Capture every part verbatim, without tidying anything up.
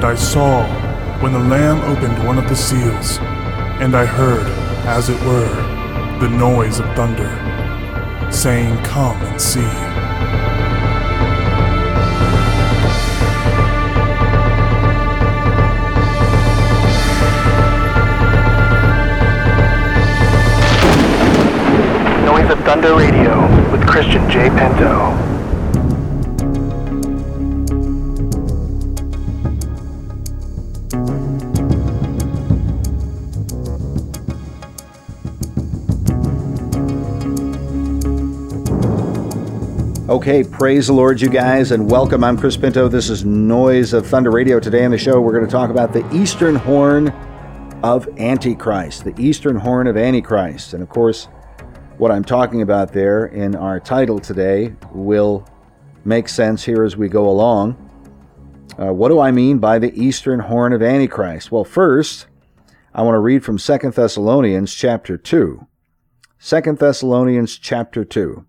I saw when the Lamb opened one of the seals, and I heard, as it were, the noise of thunder, saying, "Come and see." Noise of Thunder Radio with Christian J. Pinto. Okay, praise the Lord, you guys, and welcome. I'm Chris Pinto. This is Noise of Thunder Radio. Today on the show, we're going to talk about the Eastern Horn of Antichrist, the Eastern Horn of Antichrist. And of course, what I'm talking about there in our title today will make sense here as we go along. Uh, what do I mean by the Eastern Horn of Antichrist? Well, first, I want to read from Second Thessalonians chapter two. Second Thessalonians chapter two.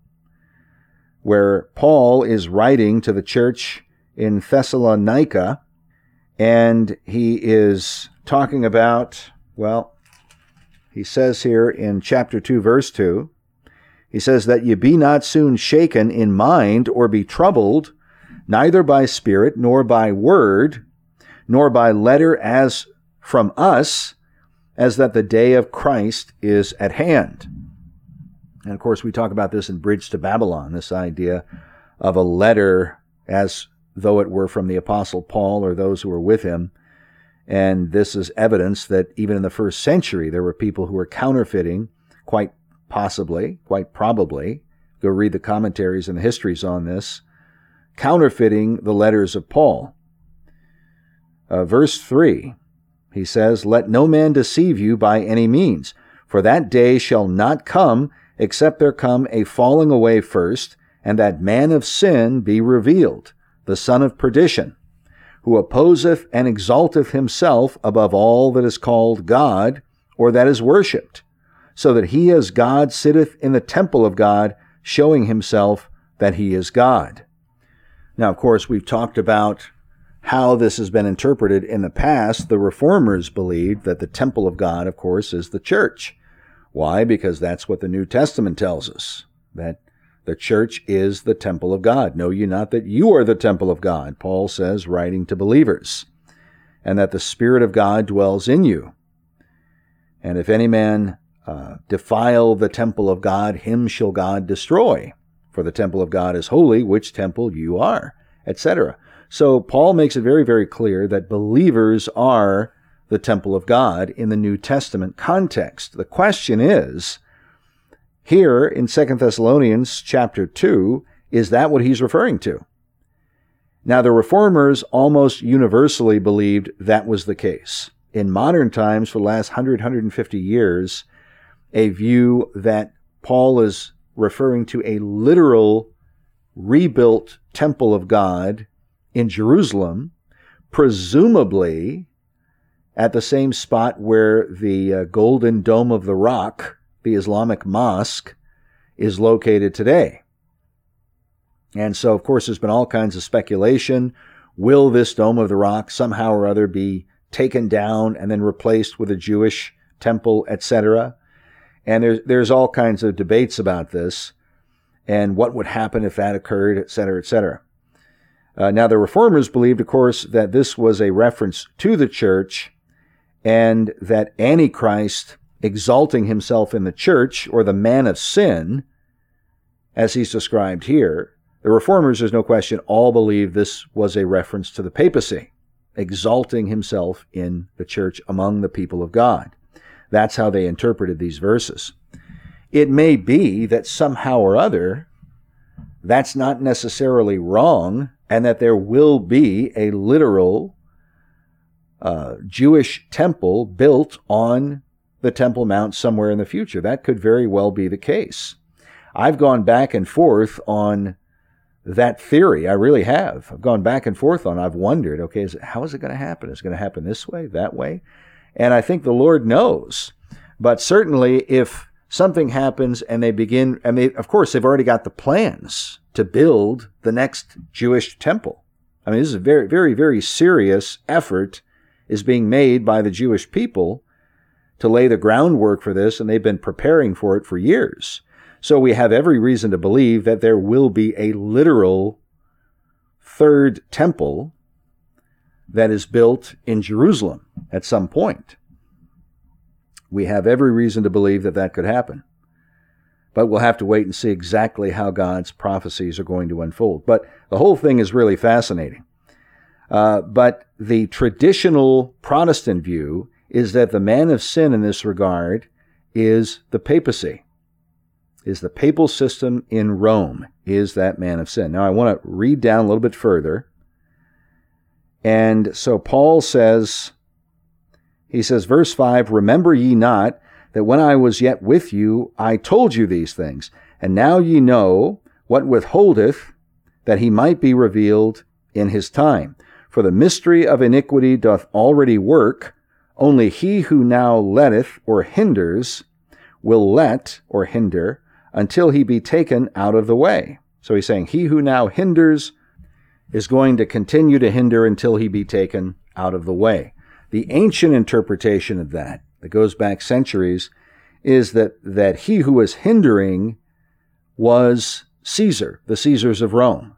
Where Paul is writing to the church in Thessalonica, and he is talking about, well, he says here in chapter two, verse two, he says that ye be not soon shaken in mind or be troubled, neither by spirit, nor by word, nor by letter as from us, as that the day of Christ is at hand. And of course, we talk about this in Bridge to Babylon, this idea of a letter as though it were from the Apostle Paul or those who were with him. And this is evidence that even in the first century, there were people who were counterfeiting, quite possibly, quite probably, go read the commentaries and the histories on this, counterfeiting the letters of Paul. Uh, verse three, he says, "Let no man deceive you by any means, for that day shall not come, except there come a falling away first, and that man of sin be revealed, the son of perdition, who opposeth and exalteth himself above all that is called God, or that is worshipped, so that he as God sitteth in the temple of God, showing himself that he is God." Now, of course, we've talked about how this has been interpreted in the past. The Reformers believed that the temple of God, of course, is the church. Why? Because that's what the New Testament tells us, that the church is the temple of God. Know ye not that you are the temple of God, Paul says, writing to believers, and that the Spirit of God dwells in you. And if any man uh, defile the temple of God, him shall God destroy. For the temple of God is holy, which temple you are, et cetera. So Paul makes it very, very clear that believers are the temple of God in the New Testament context. The question is, here in Second Thessalonians chapter two, is that what he's referring to? Now, the Reformers almost universally believed that was the case. In modern times, for the last one hundred, one hundred fifty years, a view that Paul is referring to a literal rebuilt temple of God in Jerusalem, presumably at the same spot where the uh, Golden Dome of the Rock, the Islamic mosque, is located today. And so, of course, there's been all kinds of speculation. Will this Dome of the Rock somehow or other be taken down and then replaced with a Jewish temple, et cetera? And there's, there's all kinds of debates about this and what would happen if that occurred, et cetera, et cetera. Uh, now, the Reformers believed, of course, that this was a reference to the church, and that Antichrist exalting himself in the church, or the man of sin, as he's described here, the Reformers, there's no question, all believe this was a reference to the papacy, exalting himself in the church among the people of God. That's how they interpreted these verses. It may be that somehow or other, that's not necessarily wrong, and that there will be a literal uh, Jewish temple built on the Temple Mount somewhere in the future. That could very well be the case. I've gone back and forth on that theory. I really have. I've gone back and forth on it. I've wondered, okay, is it, how is it going to happen? Is it going to happen this way, that way? And I think the Lord knows. But certainly if something happens and they begin, and they, of course, they've already got the plans to build the next Jewish temple. I mean, this is a very, very, very serious effort is being made by the Jewish people to lay the groundwork for this, and they've been preparing for it for years. So we have every reason to believe that there will be a literal third temple that is built in Jerusalem at some point. We have every reason to believe that that could happen. But we'll have to wait and see exactly how God's prophecies are going to unfold. But the whole thing is really fascinating. Uh, but the traditional Protestant view is that the man of sin in this regard is the papacy, is the papal system in Rome, is that man of sin. Now I want to read down a little bit further. And so Paul says, he says, verse five, remember ye not that when I was yet with you, I told you these things, and now ye know what withholdeth, that he might be revealed in his time. For the mystery of iniquity doth already work, only he who now letteth or hinders will let or hinder until he be taken out of the way. So he's saying he who now hinders is going to continue to hinder until he be taken out of the way. The ancient interpretation of that, that goes back centuries, is that, that he who was hindering was Caesar, the Caesars of Rome.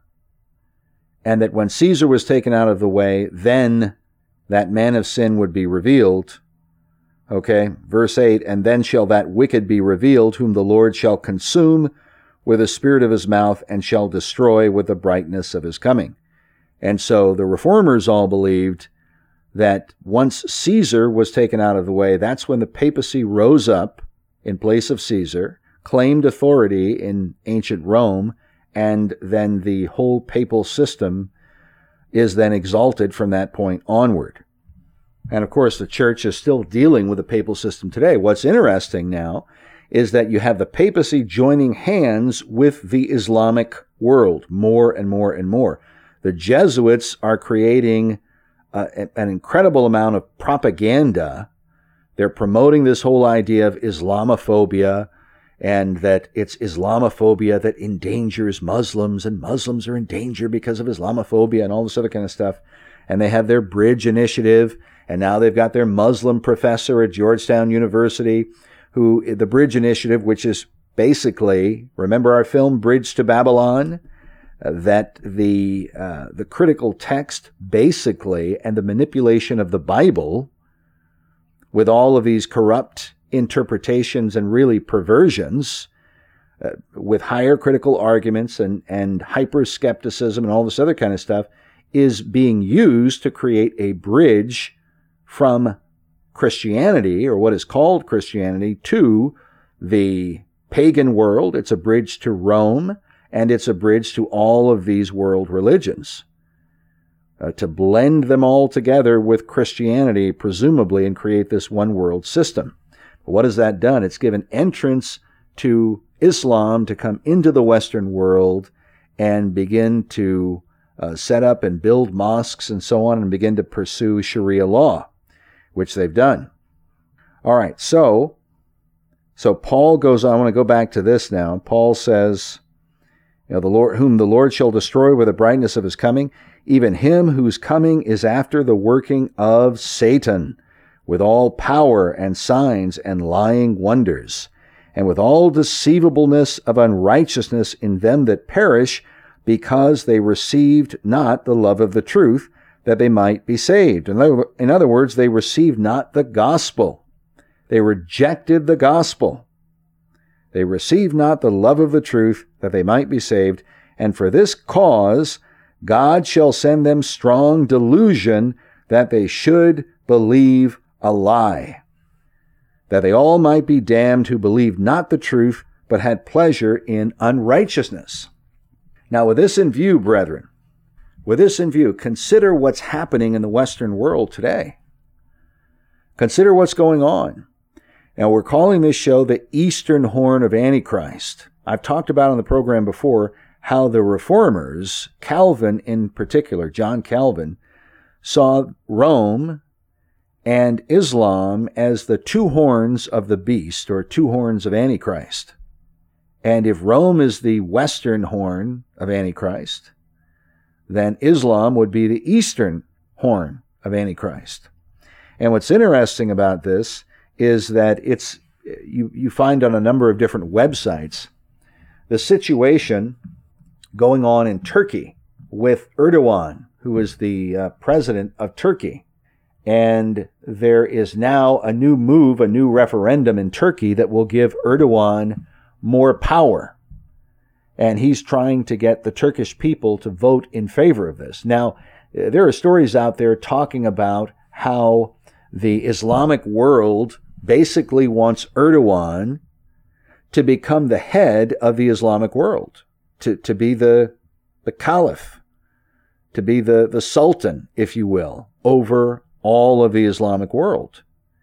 And that when Caesar was taken out of the way, then that man of sin would be revealed. Okay, verse eight, and then shall that wicked be revealed, whom the Lord shall consume with the spirit of his mouth, and shall destroy with the brightness of his coming. And so the reformers all believed that once Caesar was taken out of the way, that's when the papacy rose up in place of Caesar, claimed authority in ancient Rome, and then the whole papal system is then exalted from that point onward. And of course, the church is still dealing with the papal system today. What's interesting now is that you have the papacy joining hands with the Islamic world more and more and more. The Jesuits are creating uh, an incredible amount of propaganda. They're promoting this whole idea of Islamophobia, and that it's Islamophobia that endangers Muslims, and Muslims are in danger because of Islamophobia and all this other kind of stuff. And they have their Bridge Initiative, and now they've got their Muslim professor at Georgetown University, who, the Bridge Initiative, which is basically, remember our film Bridge to Babylon? Uh, that the uh, the critical text, basically, and the manipulation of the Bible with all of these corrupt interpretations and really perversions, uh, with higher critical arguments and, and hyper-skepticism and all this other kind of stuff, is being used to create a bridge from Christianity, or what is called Christianity, to the pagan world. It's a bridge to Rome, and it's a bridge to all of these world religions. Uh, to blend them all together with Christianity, presumably, and create this one world system. What has that done? It's given entrance to Islam to come into the Western world and begin to uh, set up and build mosques and so on, and begin to pursue Sharia law, which they've done. All right, so, so Paul goes on. I want to go back to this now. Paul says, you know, the Lord, whom the Lord shall destroy with the brightness of his coming, even him whose coming is after the working of Satan, with all power and signs and lying wonders, and with all deceivableness of unrighteousness in them that perish, because they received not the love of the truth, that they might be saved. In other, in other words, they received not the gospel. They rejected the gospel. They received not the love of the truth, that they might be saved. And for this cause God shall send them strong delusion, that they should believe a lie, that they all might be damned who believed not the truth, but had pleasure in unrighteousness. Now, with this in view, brethren, with this in view, consider what's happening in the Western world today. Consider what's going on. Now, we're calling this show the Eastern Horn of Antichrist. I've talked about on the program before how the reformers, Calvin in particular, John Calvin, saw Rome and Islam as the two horns of the beast, or two horns of Antichrist. And if Rome is the western horn of Antichrist, then Islam would be the eastern horn of Antichrist. And what's interesting about this is that it's you, you find on a number of different websites the situation going on in Turkey with Erdogan, who is the uh, president of Turkey. And there is now a new move, a new referendum in Turkey that will give Erdogan more power. And he's trying to get the Turkish people to vote in favor of this. Now, there are stories out there talking about how the Islamic world basically wants Erdogan to become the head of the Islamic world, to, to be the, the caliph, to be the, the sultan, if you will, over all of the Islamic world.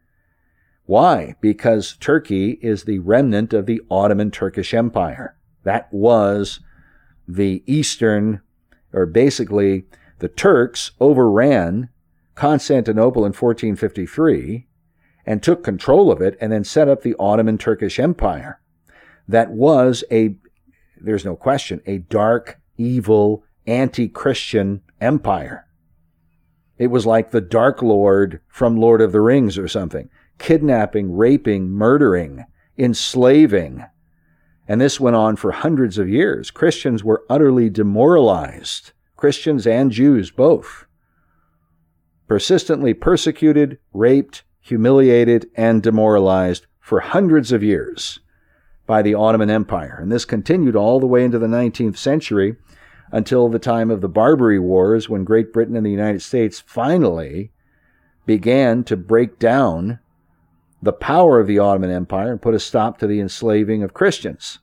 Why? Because Turkey is the remnant of the Ottoman Turkish Empire. That was the eastern, or basically the Turks overran Constantinople in fourteen fifty-three and took control of it and then set up the Ottoman Turkish Empire. That was a, there's no question, a dark, evil, anti-Christian empire. It was like the Dark Lord from Lord of the Rings or something, kidnapping, raping, murdering, enslaving. And this went on for hundreds of years. Christians were utterly demoralized, Christians and Jews both. Persistently persecuted, raped, humiliated, and demoralized for hundreds of years by the Ottoman Empire. And this continued all the way into the nineteenth century until the time of the Barbary Wars, when Great Britain and the United States finally began to break down the power of the Ottoman Empire and put a stop to the enslaving of Christians.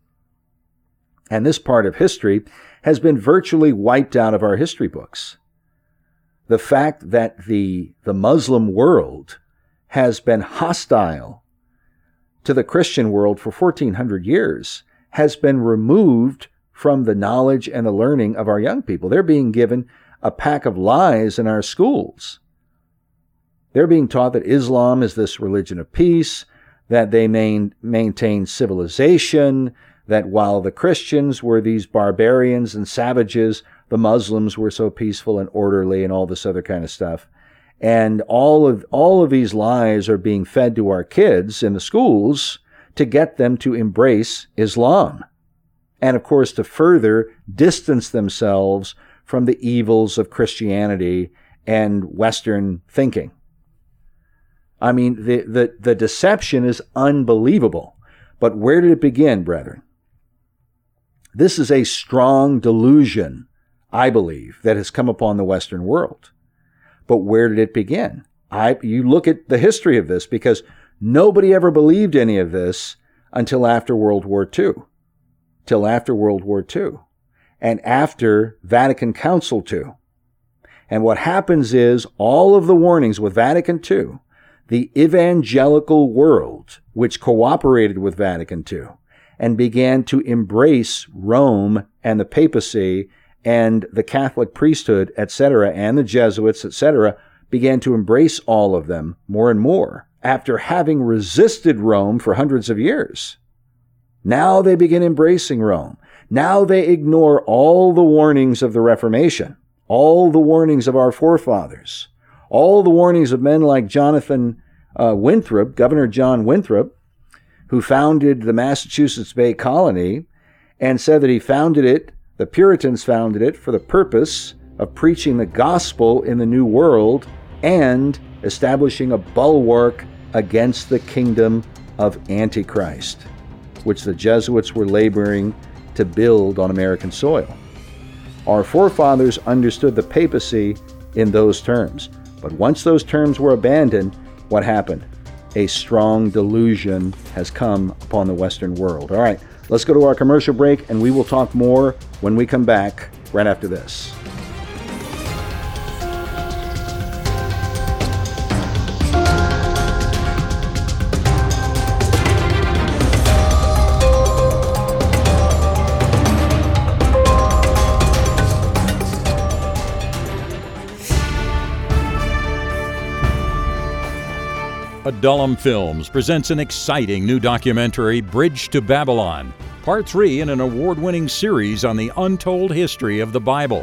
And this part of history has been virtually wiped out of our history books. The fact that the, the Muslim world has been hostile to the Christian world for fourteen hundred years has been removed from the knowledge and the learning of our young people. They're being given a pack of lies in our schools. They're being taught that Islam is this religion of peace, that they main, maintain civilization, that while the Christians were these barbarians and savages, the Muslims were so peaceful and orderly and all this other kind of stuff. And all of all of these lies are being fed to our kids in the schools to get them to embrace Islam. And of course, to further distance themselves from the evils of Christianity and Western thinking. I mean, the, the, the deception is unbelievable. But where did it begin, brethren? This is a strong delusion, I believe, that has come upon the Western world. But where did it begin? I, you look at the history of this, because nobody ever believed any of this until after World War Two. Till after World War Two. And after Vatican Council Two. And what happens is all of the warnings with Vatican Two, the evangelical world, which cooperated with Vatican Two and began to embrace Rome and the papacy and the Catholic priesthood, et cetera, and the Jesuits, et cetera, began to embrace all of them more and more after having resisted Rome for hundreds of years. Now they begin embracing Rome. Now they ignore all the warnings of the Reformation, all the warnings of our forefathers, all the warnings of men like Jonathan uh, Winthrop, Governor John Winthrop, who founded the Massachusetts Bay Colony and said that he founded it, the Puritans founded it for the purpose of preaching the gospel in the New World and establishing a bulwark against the kingdom of Antichrist, which the Jesuits were laboring to build on American soil. Our forefathers understood the papacy in those terms. But once those terms were abandoned, what happened? A strong delusion has come upon the Western world. All right, let's go to our commercial break, and we will talk more when we come back right after this. Adullam Films presents an exciting new documentary, Bridge to Babylon, part three in an award-winning series on the untold history of the Bible.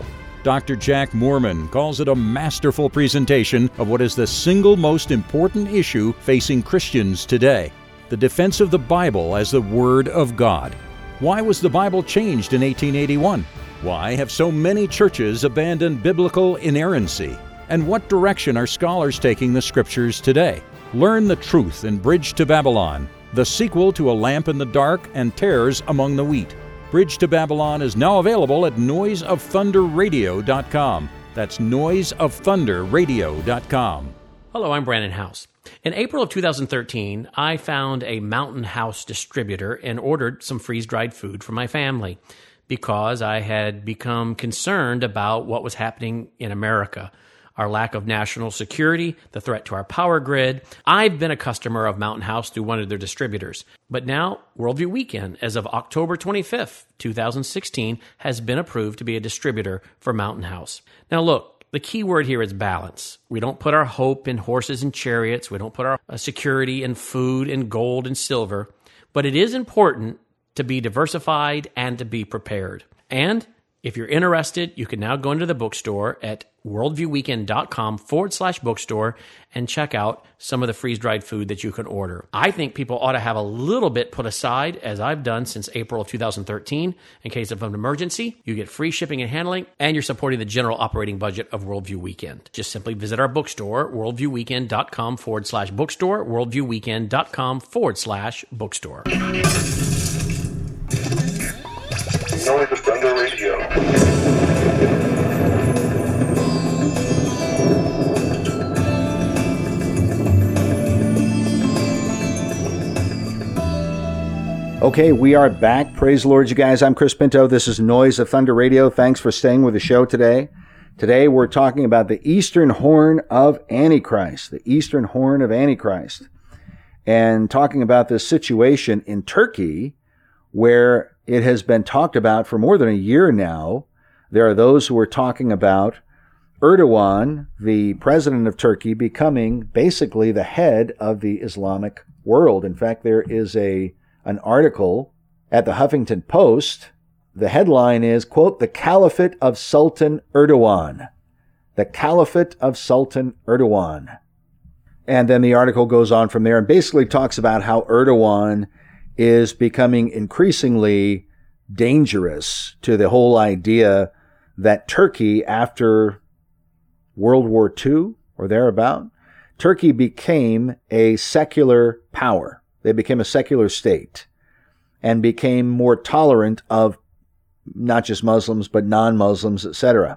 Doctor Jack Moorman calls it a masterful presentation of what is the single most important issue facing Christians today: the defense of the Bible as the Word of God. Why was the Bible changed in eighteen eighty-one? Why have so many churches abandoned biblical inerrancy? And what direction are scholars taking the Scriptures today? Learn the truth in Bridge to Babylon, the sequel to A Lamp in the Dark and Tares Among the Wheat. Bridge to Babylon is now available at noise of thunder radio dot com. That's noise of thunder radio dot com. Hello, I'm Brandon House. In April of two thousand thirteen, I found a Mountain House distributor and ordered some freeze-dried food for my family because I had become concerned about what was happening in America. Our lack of national security, the threat to our power grid. I've been a customer of Mountain House through one of their distributors. But now, Worldview Weekend, as of October twenty-fifth, two thousand sixteen, has been approved to be a distributor for Mountain House. Now look, the key word here is balance. We don't put our hope in horses and chariots. We don't put our security in food and gold and silver. But it is important to be diversified and to be prepared. And if you're interested, you can now go into the bookstore at worldviewweekend.com forward slash bookstore and check out some of the freeze-dried food that you can order. I think people ought to have a little bit put aside, as I've done since April of two thousand thirteen. In case of an emergency, you get free shipping and handling, and you're supporting the general operating budget of Worldview Weekend. Just simply visit our bookstore, worldviewweekend.com forward slash bookstore, worldviewweekend.com forward slash bookstore. Noise of Thunder Radio. Okay, we are back. Praise the Lord, you guys. I'm Chris Pinto. This is Noise of Thunder Radio. Thanks for staying with the show today. Today we're talking about the Eastern Horn of Antichrist, the Eastern Horn of Antichrist, and talking about this situation in Turkey where it has been talked about for more than a year now. There are those who are talking about Erdogan, the president of Turkey, becoming basically the head of the Islamic world. In fact, there is a an article at the Huffington Post. The headline is, quote, "The Caliphate of Sultan Erdogan." The Caliphate of Sultan Erdogan. And then the article goes on from there and basically talks about how Erdogan is becoming increasingly dangerous to the whole idea that Turkey, after World War Two or thereabout, Turkey became a secular power. They became a secular state and became more tolerant of not just Muslims, but non-Muslims, et cetera.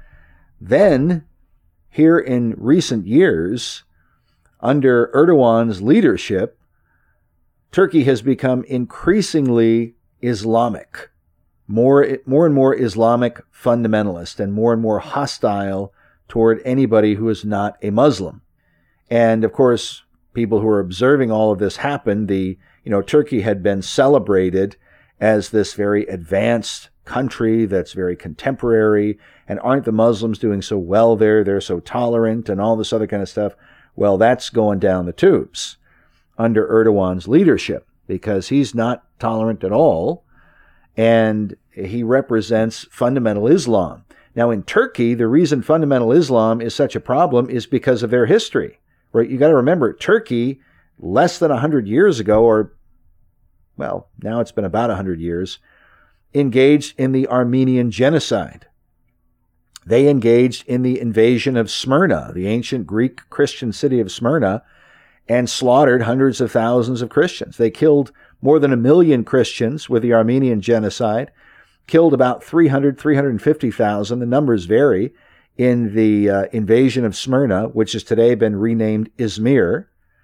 Then, here in recent years, under Erdogan's leadership, Turkey has become increasingly Islamic, more, more and more Islamic fundamentalist, and more and more hostile toward anybody who is not a Muslim. And of course, people who are observing all of this happen, the, you know, Turkey had been celebrated as this very advanced country that's very contemporary, and aren't the Muslims doing so well there? They're so tolerant and all this other kind of stuff. Well, that's going down the tubes under Erdogan's leadership, because he's not tolerant at all, and he represents fundamental Islam. Now, in Turkey, the reason fundamental Islam is such a problem is because of their history. Right? You got to remember, Turkey, less than one hundred years ago, or, well, now it's been about one hundred years, engaged in the Armenian genocide. They engaged in the invasion of Smyrna, the ancient Greek Christian city of Smyrna, and slaughtered hundreds of thousands of Christians. They killed more than a million Christians with the Armenian genocide, killed about three hundred, three hundred fifty thousand, the numbers vary, in the uh, invasion of Smyrna, which has today been renamed Izmir.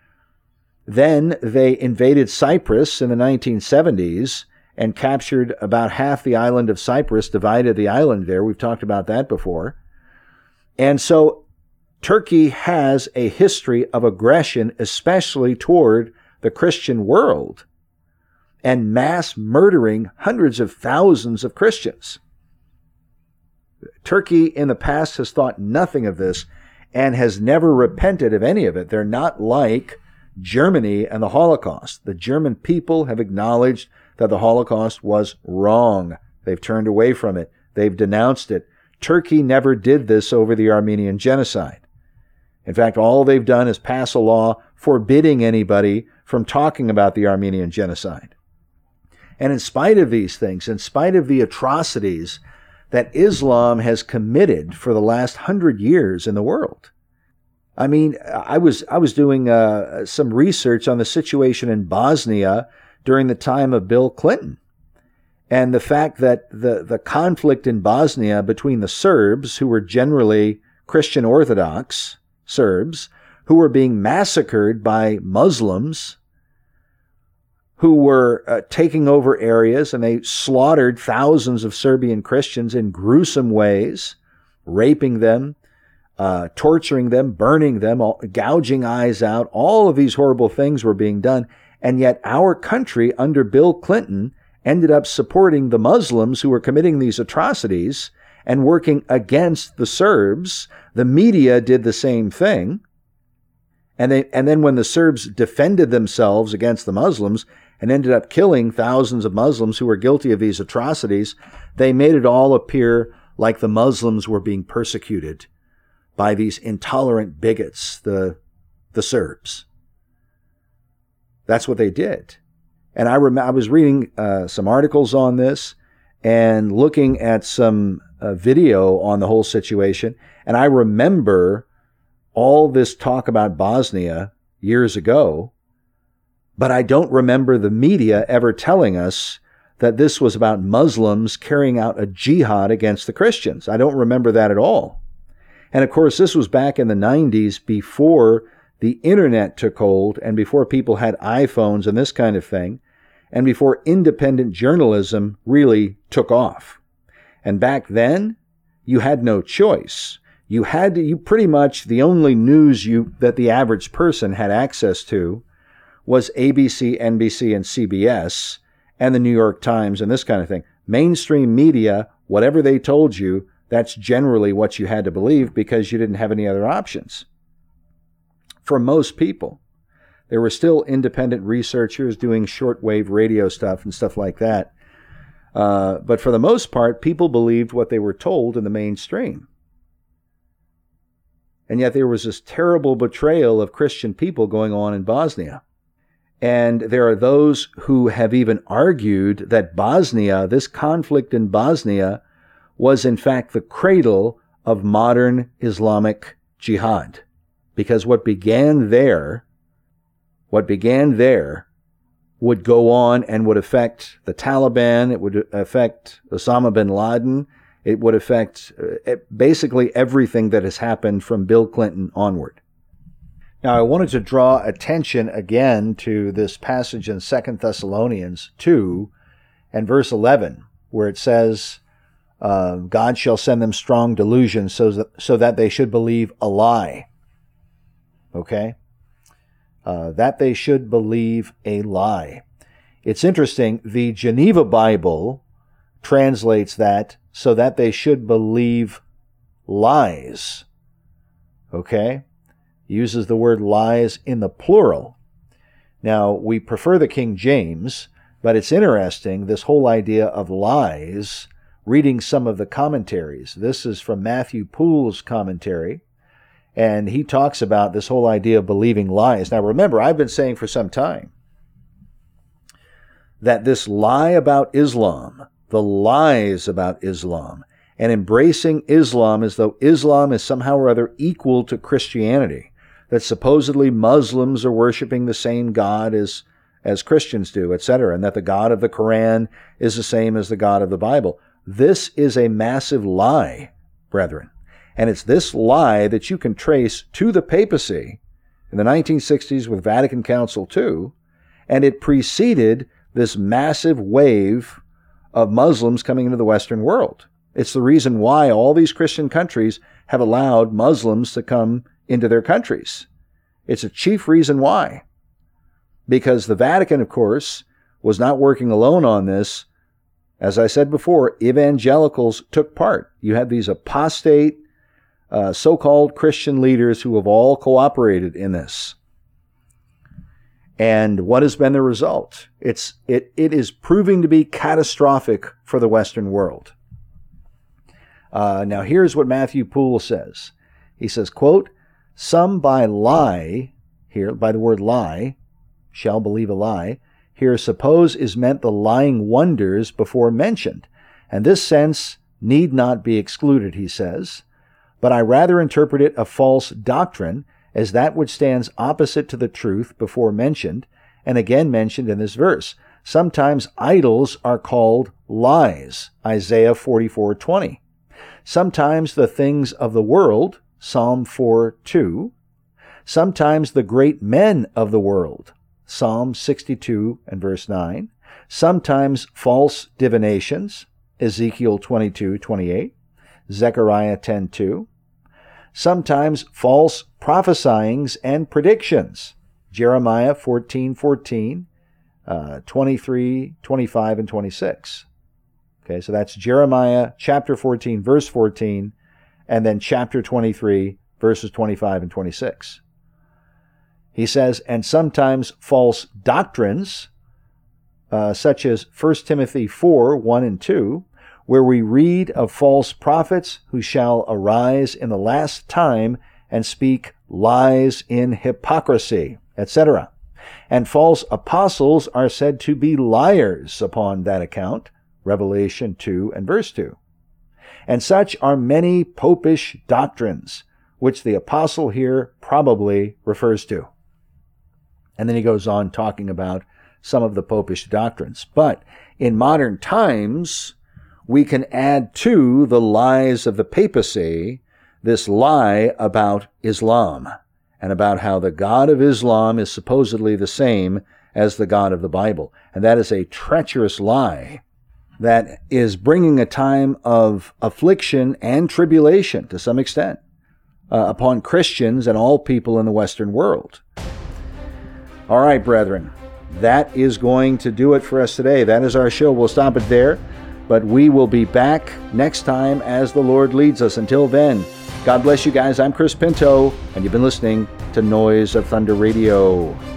Then they invaded Cyprus in the nineteen seventies and captured about half the island of Cyprus, divided the island there. We've talked about that before. And so Turkey has a history of aggression, especially toward the Christian world, and mass murdering hundreds of thousands of Christians. Turkey in the past has thought nothing of this and has never repented of any of it. They're not like Germany and the Holocaust. The German people have acknowledged that the Holocaust was wrong. They've turned away from it. They've denounced it. Turkey never did this over the Armenian genocide. In fact, all they've done is pass a law forbidding anybody from talking about the Armenian genocide. And in spite of these things, in spite of the atrocities that Islam has committed for the last hundred years in the world, I mean, I was I was doing uh, some research on the situation in Bosnia during the time of Bill Clinton, and the fact that the, the conflict in Bosnia between the Serbs, who were generally Christian Orthodox Serbs, who were being massacred by Muslims, who were uh, taking over areas, and they slaughtered thousands of Serbian Christians in gruesome ways, raping them, uh, torturing them, burning them, all, gouging eyes out. All of these horrible things were being done. And yet our country, under Bill Clinton, ended up supporting the Muslims who were committing these atrocities and working against the Serbs. The media did the same thing. And they, and then when the Serbs defended themselves against the Muslims and ended up killing thousands of Muslims who were guilty of these atrocities, they made it all appear like the Muslims were being persecuted by these intolerant bigots, the, the Serbs. That's what they did. And I, rem- I was reading uh, some articles on this and looking at some uh, video on the whole situation, and I remember all this talk about Bosnia years ago, but I don't remember the media ever telling us that this was about Muslims carrying out a jihad against the Christians. I don't remember that at all. And of course, this was back in the nineties, before the internet took hold and before people had iPhones and this kind of thing, and before independent journalism really took off. And back then, you had no choice. You had to, you pretty much, the only news you that the average person had access to was A B C, N B C, and C B S, and the New York Times, and this kind of thing. Mainstream media, whatever they told you, that's generally what you had to believe because you didn't have any other options. For most people, there were still independent researchers doing shortwave radio stuff and stuff like that. Uh, but for the most part, people believed what they were told in the mainstream. And yet there was this terrible betrayal of Christian people going on in Bosnia. And there are those who have even argued that Bosnia, this conflict in Bosnia, was in fact the cradle of modern Islamic jihad. Because what began there, what began there would go on and would affect the Taliban, it would affect Osama bin Laden, it would affect basically everything that has happened from Bill Clinton onward. Now, I wanted to draw attention again to this passage in Second Thessalonians two and verse eleven, where it says, uh, God shall send them strong delusion so that, so that they should believe a lie. Okay? Uh, that they should believe a lie. It's interesting, the Geneva Bible translates that so that they should believe lies. Okay? Uses the word lies in the plural. Now, we prefer the King James, but it's interesting, this whole idea of lies, reading some of the commentaries. This is from Matthew Poole's commentary, and he talks about this whole idea of believing lies. Now, remember, I've been saying for some time that this lie about Islam, the lies about Islam, and embracing Islam as though Islam is somehow or other equal to Christianity, that supposedly Muslims are worshiping the same God as, as Christians do, et cetera, and that the God of the Quran is the same as the God of the Bible. This is a massive lie, brethren. And it's this lie that you can trace to the papacy in the nineteen sixties with Vatican Council two, and it preceded this massive wave of Muslims coming into the Western world. It's the reason why all these Christian countries have allowed Muslims to come into their countries. It's a chief reason why. Because the Vatican, of course, was not working alone on this. As I said before, evangelicals took part. You had these apostate, uh, so-called Christian leaders who have all cooperated in this. And what has been the result? It's it it is proving to be catastrophic for the Western world. Uh, now here's what Matthew Poole says. He says, quote, "Some by lie," here by the word lie, shall believe a lie, here suppose is meant the lying wonders before mentioned, and this sense need not be excluded, he says. But I rather interpret it a false doctrine as that which stands opposite to the truth before mentioned, and again mentioned in this verse. Sometimes idols are called lies, Isaiah forty-four twenty. Sometimes the things of the world, Psalm four two. Sometimes the great men of the world, Psalm sixty-two and verse nine. Sometimes false divinations, Ezekiel twenty-two twenty-eight, Zechariah ten two. Sometimes false prophesyings and predictions, Jeremiah fourteen fourteen, uh, twenty-three, twenty-five, and twenty-six. Okay, so that's Jeremiah chapter fourteen, verse fourteen, and then chapter twenty-three, verses twenty-five and twenty-six. He says, and sometimes false doctrines, uh, such as First Timothy four, one and two, where we read of false prophets who shall arise in the last time and speak lies in hypocrisy, et cetera. And false apostles are said to be liars upon that account, Revelation two and verse two. And such are many popish doctrines, which the apostle here probably refers to. And then he goes on talking about some of the popish doctrines. But in modern times, we can add to the lies of the papacy this lie about Islam and about how the God of Islam is supposedly the same as the God of the Bible. And that is a treacherous lie that is bringing a time of affliction and tribulation to some extent uh, upon Christians and all people in the Western world. All right, brethren, that is going to do it for us today. That is our show. We'll stop it there. But we will be back next time as the Lord leads us. Until then, God bless you guys. I'm Chris Pinto, and you've been listening to Noise of Thunder Radio.